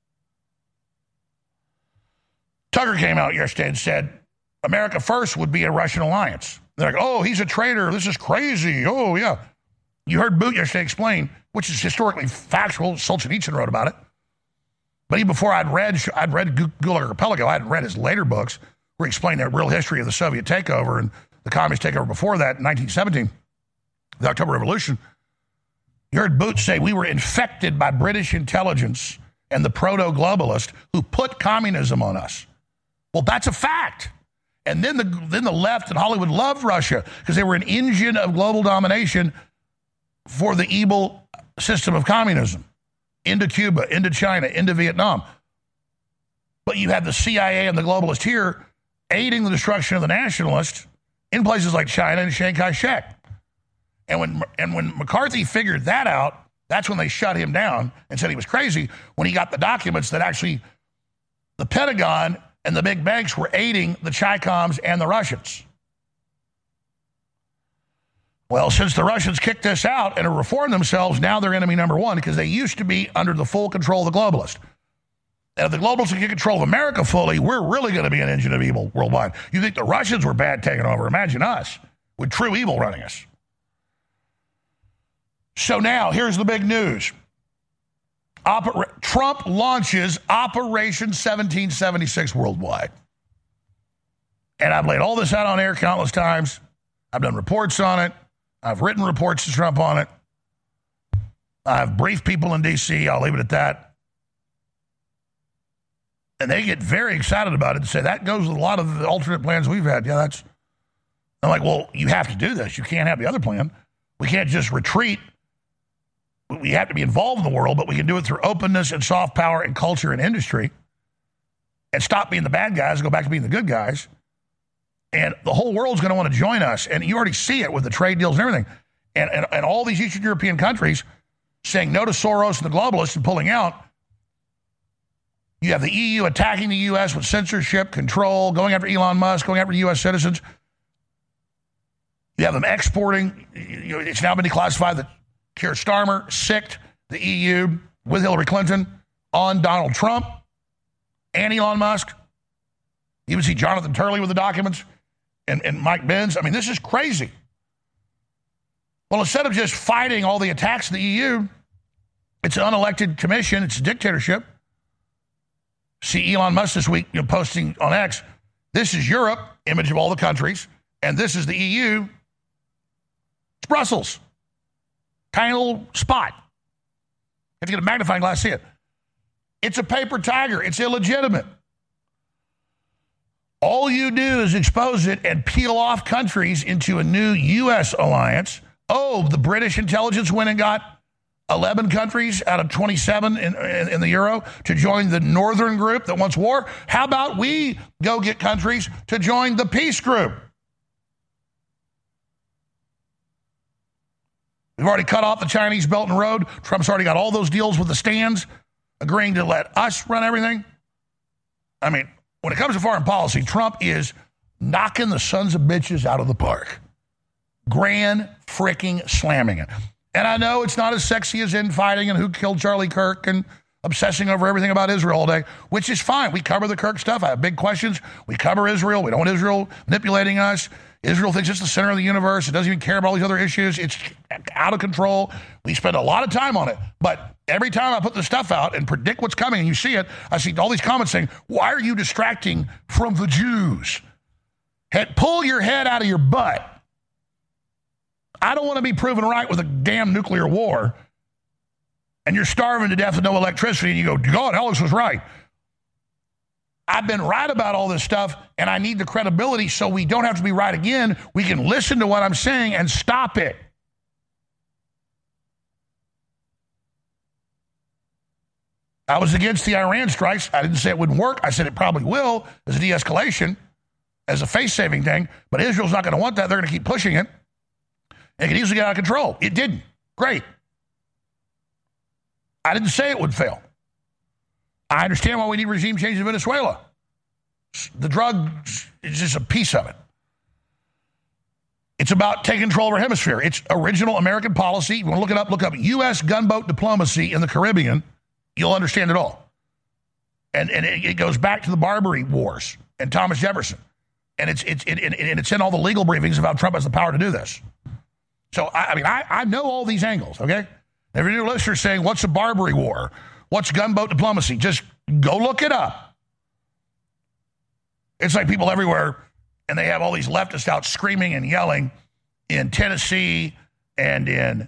Tucker came out yesterday and said, America first would be a Russian alliance. They're like, oh, he's a traitor. This is crazy. Oh, yeah. You heard Bout yesterday explain, which is historically factual. Solzhenitsyn wrote about it. But even before I'd read, I'd read Gulag Archipelago, I hadn't read his later books where he explained the real history of the Soviet takeover and the communist takeover before that in nineteen seventeen, the October Revolution. You heard Bout say we were infected by British intelligence and the proto-globalist who put communism on us. Well, that's a fact. And then the then the left and Hollywood loved Russia because they were an engine of global domination for the evil system of communism into Cuba, into China, into Vietnam. But you have the C I A and the globalists here aiding the destruction of the nationalists in places like China and Chiang Kai-shek. And when and when McCarthy figured that out, that's when they shut him down and said he was crazy, when he got the documents that actually the Pentagon and the big banks were aiding the Chi-Coms and the Russians. Well, since the Russians kicked this out and have reformed themselves, now they're enemy number one because they used to be under the full control of the globalists. And if the globalists can get control of America fully, we're really going to be an engine of evil worldwide. You think the Russians were bad taking over? Imagine us with true evil running us. So now, here's the big news. Opera- Trump launches Operation seventeen seventy-six worldwide. And I've laid all this out on air countless times. I've done reports on it. I've written reports to Trump on it. I've briefed people in D C I'll leave it at that. And they get very excited about it and say, that goes with a lot of the alternate plans we've had. Yeah, that's... I'm like, well, you have to do this. You can't have the other plan. We can't just retreat. We have to be involved in the world, but we can do it through openness and soft power and culture and industry and stop being the bad guys and go back to being the good guys. And the whole world's going to want to join us. And you already see it with the trade deals and everything. And, and, and all these Eastern European countries saying no to Soros and the globalists and pulling out. You have the E U attacking the U S with censorship, control, going after Elon Musk, going after U S citizens. You have them exporting. You know, it's now been declassified that Keir Starmer sicked the E U with Hillary Clinton on Donald Trump and Elon Musk. You even see Jonathan Turley with the documents and, and Mike Benz. I mean, this is crazy. Well, instead of just fighting all the attacks of the E U, it's an unelected commission. It's a dictatorship. See Elon Musk this week, you know, posting on X, this is Europe, image of all the countries, and this is the E U. It's Brussels. Tiny little spot. You have to get a magnifying glass to see it. It's a paper tiger. It's illegitimate. All you do is expose it and peel off countries into a new U S alliance. Oh, the British intelligence went and got eleven countries out of twenty-seven in, in, in the Euro to join the northern group that wants war. How about we go get countries to join the peace group? We've already cut off the Chinese Belt and Road. Trump's already got all those deals with the stands, agreeing to let us run everything. I mean, when it comes to foreign policy, Trump is knocking the sons of bitches out of the park. Grand freaking slamming it. And I know it's not as sexy as infighting and who killed Charlie Kirk and obsessing over everything about Israel all day, which is fine. We cover the Kirk stuff. I have big questions. We cover Israel. We don't want Israel manipulating us. Israel thinks it's the center of the universe. It doesn't even care about all these other issues. It's out of control. We spend a lot of time on it. But every time I put the stuff out and predict what's coming and you see it, I see all these comments saying, why are you distracting from the Jews? Head, pull your head out of your butt. I don't want to be proven right with a damn nuclear war and you're starving to death with no electricity and you go, God, Alex was right. I've been right about all this stuff and I need the credibility so we don't have to be right again. We can listen to what I'm saying and stop it. I was against the Iran strikes. I didn't say it wouldn't work. I said it probably will as a de-escalation, as a face-saving thing. But Israel's not going to want that. They're going to keep pushing it. It could easily get out of control. It didn't. Great. I didn't say it would fail. I understand why we need regime change in Venezuela. The drug is just a piece of it. It's about taking control of our hemisphere. It's original American policy. You want to look it up, look up U S gunboat diplomacy in the Caribbean. You'll understand it all. And, and it, it goes back to the Barbary Wars and Thomas Jefferson. And it's, it's, it, it, and it's in all the legal briefings about Trump has the power to do this. So, I, I mean, I, I know all these angles, okay? If you're a new listener saying, what's a Barbary War? What's gunboat diplomacy? Just go look it up. It's like people everywhere, and they have all these leftists out screaming and yelling in Tennessee and in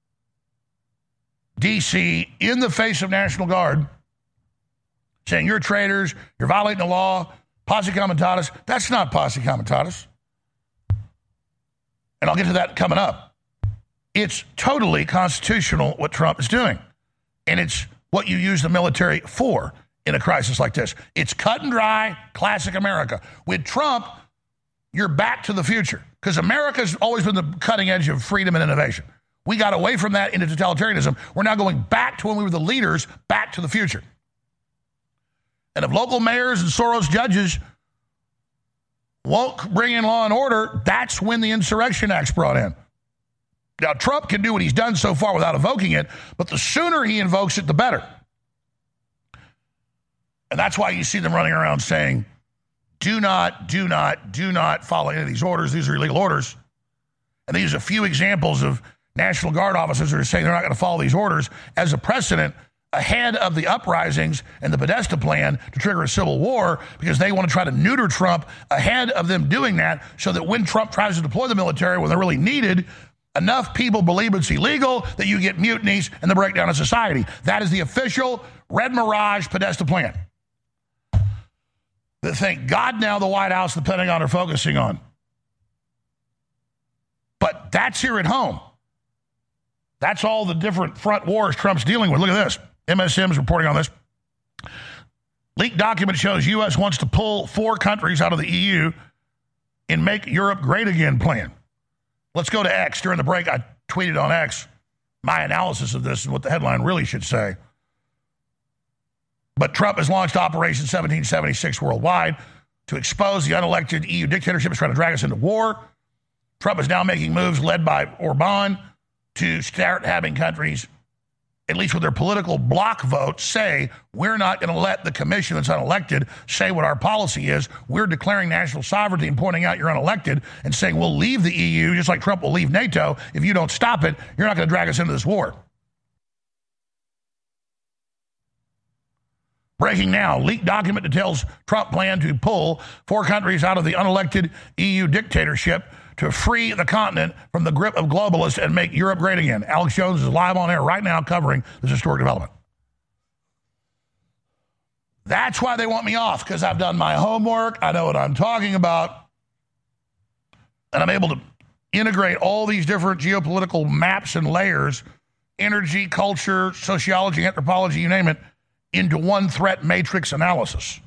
D C in the face of National Guard, saying you're traitors, you're violating the law, posse comitatus. That's not posse comitatus. And I'll get to that coming up. It's totally constitutional what Trump is doing. And it's what you use the military for in a crisis like this. It's cut and dry, classic America. With Trump, you're back to the future. Because America's always been the cutting edge of freedom and innovation. We got away from that into totalitarianism. We're now going back to when we were the leaders, back to the future. And if local mayors and Soros judges won't bring in law and order, that's when the Insurrection Act's brought in. Now, Trump can do what he's done so far without invoking it, but the sooner he invokes it, the better. And that's why you see them running around saying, do not, do not, do not follow any of these orders. These are illegal orders. And they use a few examples of National Guard officers that are saying they're not going to follow these orders as a precedent ahead of the uprisings and the Podesta plan to trigger a civil war because they want to try to neuter Trump ahead of them doing that so that when Trump tries to deploy the military when they're really needed, enough people believe it's illegal that you get mutinies and the breakdown of society. That is the official Red Mirage Podesta plan that thank God now the White House and the Pentagon are focusing on. But that's here at home. That's all the different front wars Trump's dealing with. Look at this. M S M's reporting on this. Leaked document shows U S wants to pull four countries out of the E U in Make Europe Great Again plan. Let's go to X. During the break, I tweeted on X my analysis of this and what the headline really should say. But Trump has launched Operation seventeen seventy-six worldwide to expose the unelected E U dictatorship that's trying to drag us into war. Trump is now making moves led by Orban to start having countries, at least with their political bloc votes, say, we're not going to let the commission that's unelected say what our policy is. We're declaring national sovereignty and pointing out you're unelected and saying we'll leave the E U just like Trump will leave NATO. If you don't stop it, you're not going to drag us into this war. Breaking now, leaked document details Trump plan to pull four countries out of the unelected E U dictatorship to free the continent from the grip of globalists and make Europe great again. Alex Jones is live on air right now covering this historic development. That's why they want me off, because I've done my homework. I know what I'm talking about. And I'm able to integrate all these different geopolitical maps and layers, energy, culture, sociology, anthropology, you name it, into one threat matrix analysis.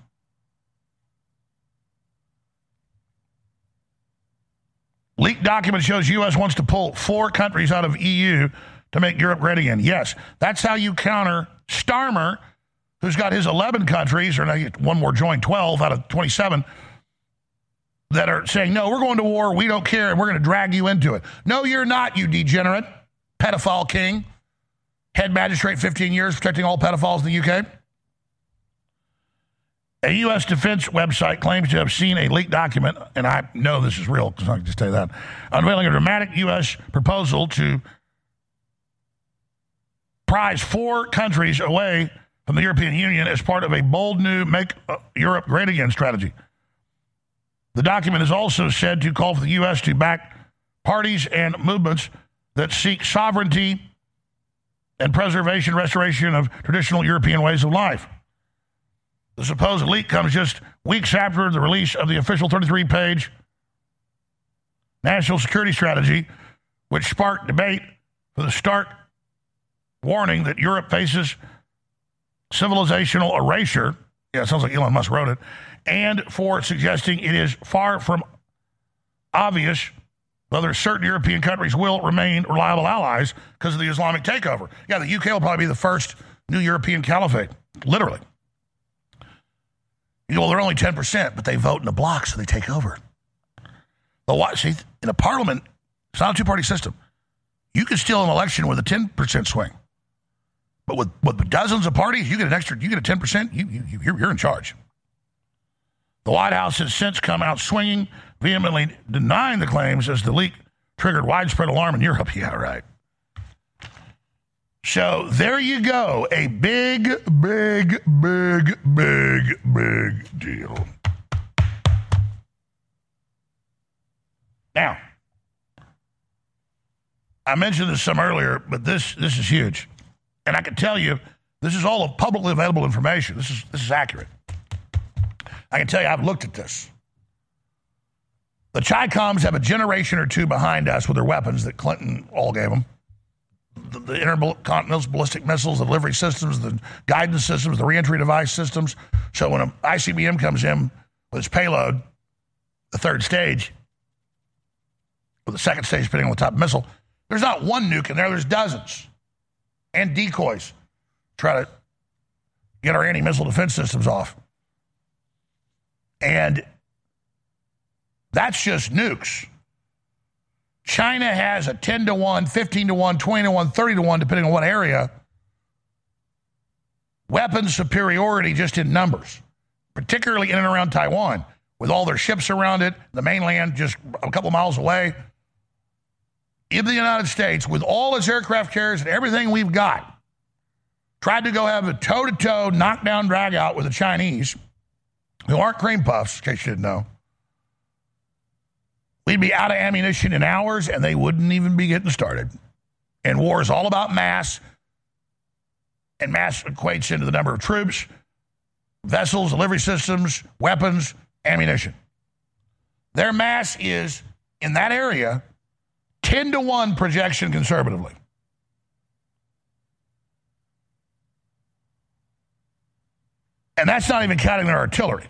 Leaked document shows U S wants to pull four countries out of E U to make Europe great again. Yes, that's how you counter Starmer, who's got his eleven countries, or now one more joined, twelve out of twenty-seven, that are saying, no, we're going to war, we don't care, and we're going to drag you into it. No, you're not, you degenerate, pedophile king, head magistrate, fifteen years, protecting all pedophiles in the U K. A U S defense website claims to have seen a leaked document, and I know this is real because I can just tell you that, unveiling a dramatic U S proposal to prize four countries away from the European Union as part of a bold new Make Europe Great Again strategy. The document is also said to call for the U S to back parties and movements that seek sovereignty and preservation, restoration of traditional European ways of life. The supposed leak comes just weeks after the release of the official thirty-three page national security strategy, which sparked debate for the stark warning that Europe faces civilizational erasure. Yeah, it sounds like Elon Musk wrote it. And for suggesting it is far from obvious whether certain European countries will remain reliable allies because of the Islamic takeover. Yeah, the U K will probably be the first new European caliphate, literally. You know, well, they're only ten percent, but they vote in a bloc, so they take over. But see, in a parliament, it's not a two-party system. You can steal an election with a ten percent swing. But with, with dozens of parties, you get an extra, you get a ten percent, you, you, you're, you're in charge. The White House has since come out swinging, vehemently denying the claims as the leak triggered widespread alarm in Europe. Yeah, right. So there you go. A big, big, big, big, big deal. Now, I mentioned this some earlier, but this this is huge. And I can tell you, this is all of publicly available information. This is this is accurate. I can tell you, I've looked at this. The Chi-Coms have a generation or two behind us with their weapons that Clinton all gave them. The, the intercontinental ballistic missiles, the delivery systems, the guidance systems, the reentry device systems. So when an I C B M comes in with its payload, the third stage, or the second stage, depending on the type of missile, there's not one nuke in there, there's dozens. And decoys. Try to get our anti-missile defense systems off. And that's just nukes. China has a ten to one, fifteen to one, twenty to one, thirty to one, depending on what area. Weapons superiority just in numbers, particularly in and around Taiwan, with all their ships around it, the mainland just a couple miles away. In the United States, with all its aircraft carriers and everything we've got, tried to go have a toe-to-toe, knockdown, drag-out with the Chinese, who aren't cream puffs, in case you didn't know, we'd be out of ammunition in hours, and they wouldn't even be getting started. And war is all about mass, and mass equates into the number of troops, vessels, delivery systems, weapons, ammunition. Their mass is, in that area, ten to one projection conservatively. And that's not even counting their artillery.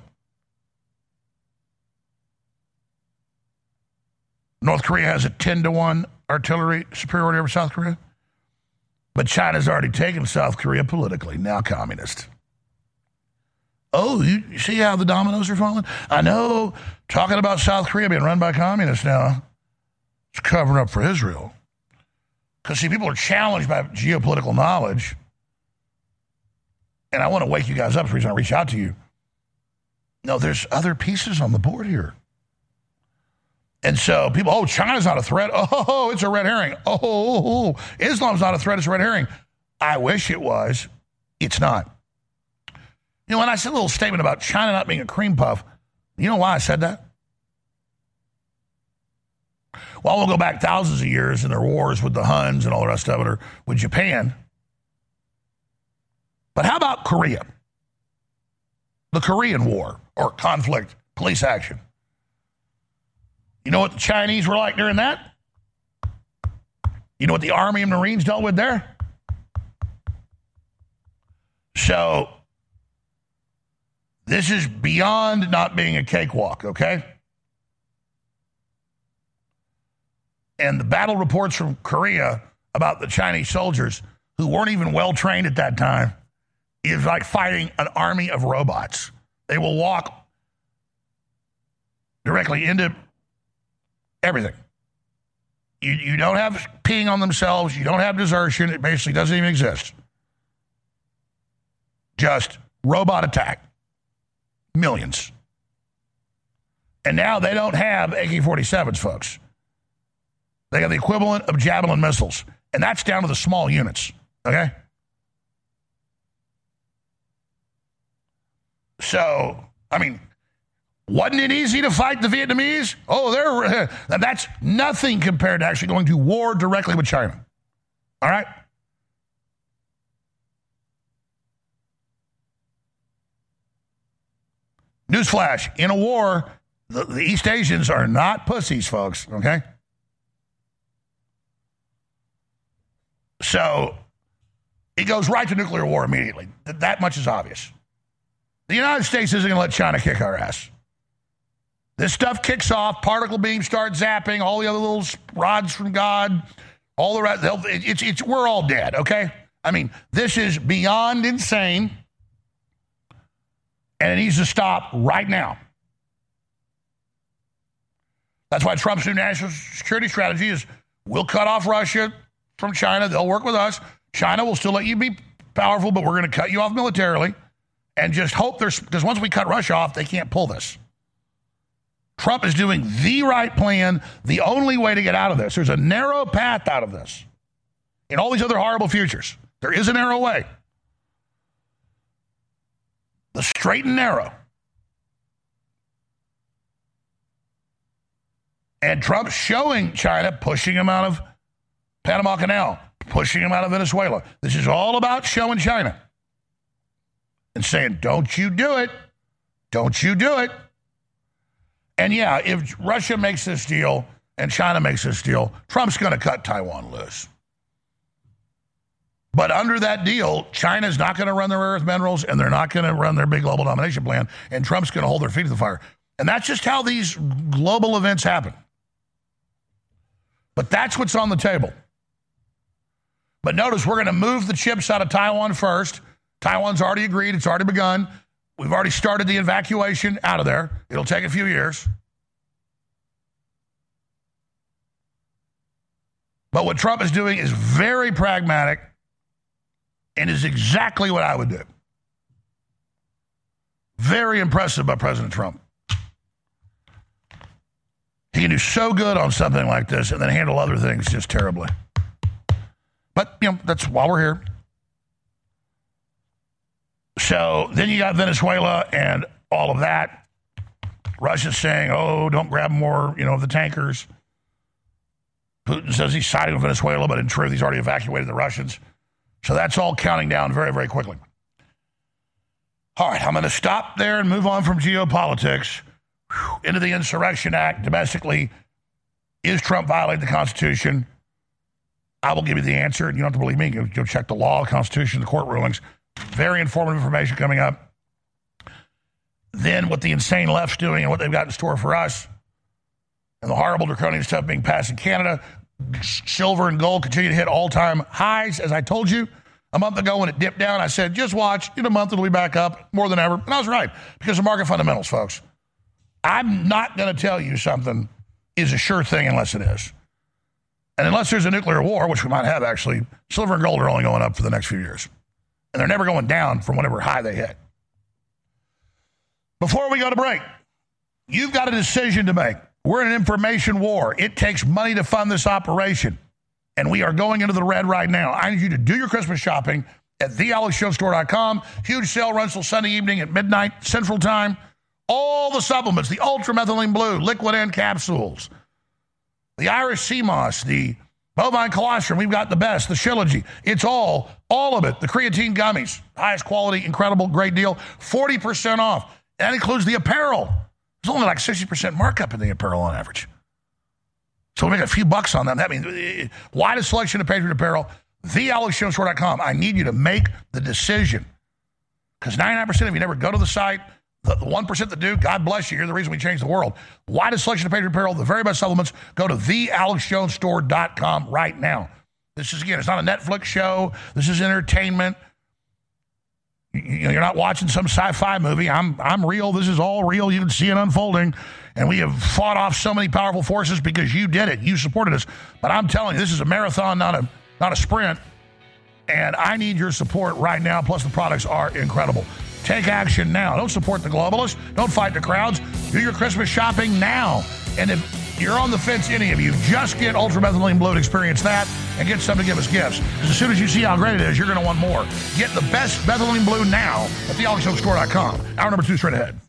North Korea has a ten to one artillery superiority over South Korea. But China's already taken South Korea politically, now communist. Oh, you, you see how the dominoes are falling? I know, talking about South Korea being run by communists now, it's covering up for Israel. Because, see, people are challenged by geopolitical knowledge. And I want to wake you guys up. That's the reason I reach out to you. No, there's other pieces on the board here. And so people, oh, China's not a threat. Oh, it's a red herring. Oh, Islam's not a threat. It's a red herring. I wish it was. It's not. You know, when I said a little statement about China not being a cream puff, you know why I said that? Well, we'll go back thousands of years in their wars with the Huns and all the rest of it, or with Japan. But how about Korea? The Korean War, or conflict, police action. You know what the Chinese were like during that? You know what the Army and Marines dealt with there? So, this is beyond not being a cakewalk, okay? And the battle reports from Korea about the Chinese soldiers, who weren't even well trained at that time, is like fighting an army of robots. They will walk directly into everything. You, you don't have peeing on themselves. You don't have desertion. It basically doesn't even exist. Just robot attack. Millions. And now they don't have A K forty-sevens, folks. They have the equivalent of Javelin missiles. And that's down to the small units. Okay? So, I mean, wasn't it easy to fight the Vietnamese? Oh, they're uh, that's nothing compared to actually going to war directly with China. All right? Newsflash, in a war, the, the East Asians are not pussies, folks, okay? So, it goes right to nuclear war immediately. That, that much is obvious. The United States isn't going to let China kick our ass. This stuff kicks off, particle beams start zapping, all the other little rods from God, all the rest. It's, it's, we're all dead, okay? I mean, this is beyond insane, and it needs to stop right now. That's why Trump's new national security strategy is we'll cut off Russia from China. They'll work with us. China will still let you be powerful, but we're going to cut you off militarily. And just hope there's, because once we cut Russia off, they can't pull this. Trump is doing the right plan, the only way to get out of this. There's a narrow path out of this. In all these other horrible futures, there is a narrow way. The straight and narrow. And Trump's showing China, pushing him out of Panama Canal, pushing him out of Venezuela. This is all about showing China. And saying, don't you do it. Don't you do it. And yeah, if Russia makes this deal and China makes this deal, Trump's going to cut Taiwan loose. But under that deal, China's not going to run their rare earth minerals, and they're not going to run their big global domination plan, and Trump's going to hold their feet to the fire. And that's just how these global events happen. But that's what's on the table. But notice we're going to move the chips out of Taiwan first. Taiwan's already agreed. It's already begun. We've already started the evacuation out of there. It'll take a few years. But what Trump is doing is very pragmatic and is exactly what I would do. Very impressive by President Trump. He can do so good on something like this and then handle other things just terribly. But, you know, that's why we're here. So then you got Venezuela and all of that. Russia's saying, oh, don't grab more, you know, of the tankers. Putin says he's siding with Venezuela, but in truth, he's already evacuated the Russians. So that's all counting down very, very quickly. All right, I'm going to stop there and move on from geopolitics whew, into the Insurrection Act domestically. Is Trump violating the Constitution? I will give you the answer, and you don't have to believe me. Go, go check the law, the Constitution, the court rulings. Very informative information coming up. Then what the insane left's doing and what they've got in store for us, and the horrible draconian stuff being passed in Canada. Silver and gold continue to hit all-time highs. As I told you a month ago when it dipped down, I said, just watch. In a month, it'll be back up more than ever. And I was right, because of market fundamentals, folks. I'm not going to tell you something is a sure thing unless it is. And unless there's a nuclear war, which we might have, actually, silver and gold are only going up for the next few years. And they're never going down from whatever high they hit. Before we go to break, you've got a decision to make. We're in an information war. It takes money to fund this operation. And we are going into the red right now. I need you to do your Christmas shopping at the alex jones store dot com. Huge sale runs till Sunday evening at midnight Central Time. All the supplements, the Ultra Methylene Blue, liquid and capsules, the Irish Sea Moss, the bovine colostrum, we've got the best, the Shilajit. It's all, all of it. The creatine gummies, highest quality, incredible, great deal, forty percent off. That includes the apparel. There's only like sixty percent markup in the apparel on average. So we make a few bucks on them. That means widest selection of Patriot apparel, the alex jones store dot com. I need you to make the decision. Because ninety-nine percent of you never go to the site. The, the one percent that do, God bless you. You're the reason we changed the world. Widest selection of Patriot apparel, the very best supplements. Go to the alex jones store dot com right now. This is, again, it's not a Netflix show. This is entertainment. You know, you're not watching some sci-fi movie. I'm I'm real. This is all real. You can see it unfolding. And we have fought off so many powerful forces because you did it. You supported us. But I'm telling you, this is a marathon, not a not a sprint. And I need your support right now. Plus, the products are incredible. Take action now. Don't support the globalists. Don't fight the crowds. Do your Christmas shopping now. And if you're on the fence, any of you, just get Ultra Methylene Blue to experience that and get something to give us gifts. Because as soon as you see how great it is, you're going to want more. Get the best Methylene Blue now at the alex jones store dot com. Hour number two straight ahead.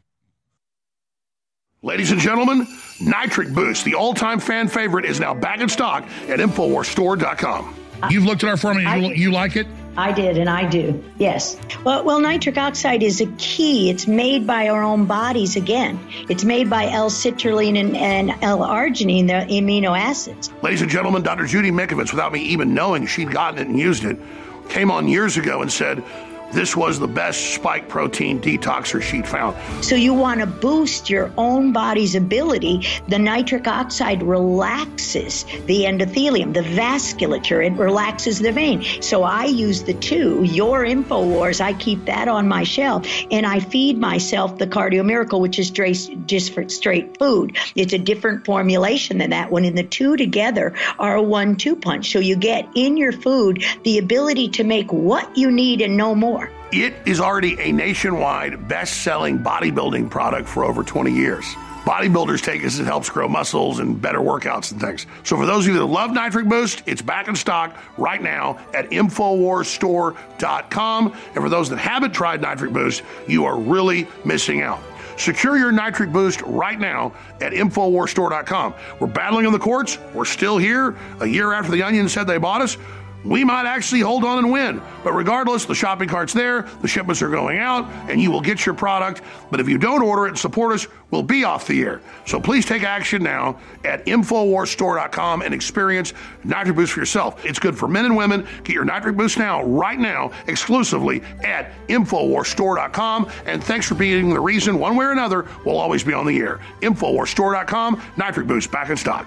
Ladies and gentlemen, Nitric Boost, the all-time fan favorite, is now back in stock at infowars store dot com. You've looked at our formula. You, you like it? I did, and I do, yes. Well, well, nitric oxide is a key. It's made by our own bodies again. It's made by L-citrulline and, and L-arginine, the amino acids. Ladies and gentlemen, Doctor Judy Mikovits, without me even knowing she'd gotten it and used it, came on years ago and said, this was the best spike protein detoxer she'd found. So you want to boost your own body's ability. The nitric oxide relaxes the endothelium, the vasculature. It relaxes the vein. So I use the two. Your InfoWars, I keep that on my shelf. And I feed myself the Cardio Miracle, which is just for straight food. It's a different formulation than that one. And the two together are a one two punch. So you get in your food the ability to make what you need and no more. It is already a nationwide best-selling bodybuilding product for over twenty years. Bodybuilders take it as it helps grow muscles and better workouts and things. So for those of you that love Nitric Boost, it's back in stock right now at infowars store dot com. And for those that haven't tried Nitric Boost, you are really missing out. Secure your Nitric Boost right now at infowars store dot com. We're battling in the courts. We're still here. A year after the Onion said they bought us, we might actually hold on and win. But regardless, the shopping cart's there, the shipments are going out, and you will get your product. But if you don't order it and support us, we'll be off the air. So please take action now at infowars store dot com and experience Nitric Boost for yourself. It's good for men and women. Get your Nitric Boost now, right now, exclusively at infowars store dot com. And thanks for being the reason, one way or another, we'll always be on the air. infowars store dot com, Nitric Boost back in stock.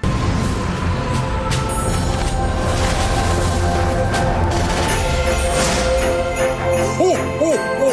Oh, oh, oh.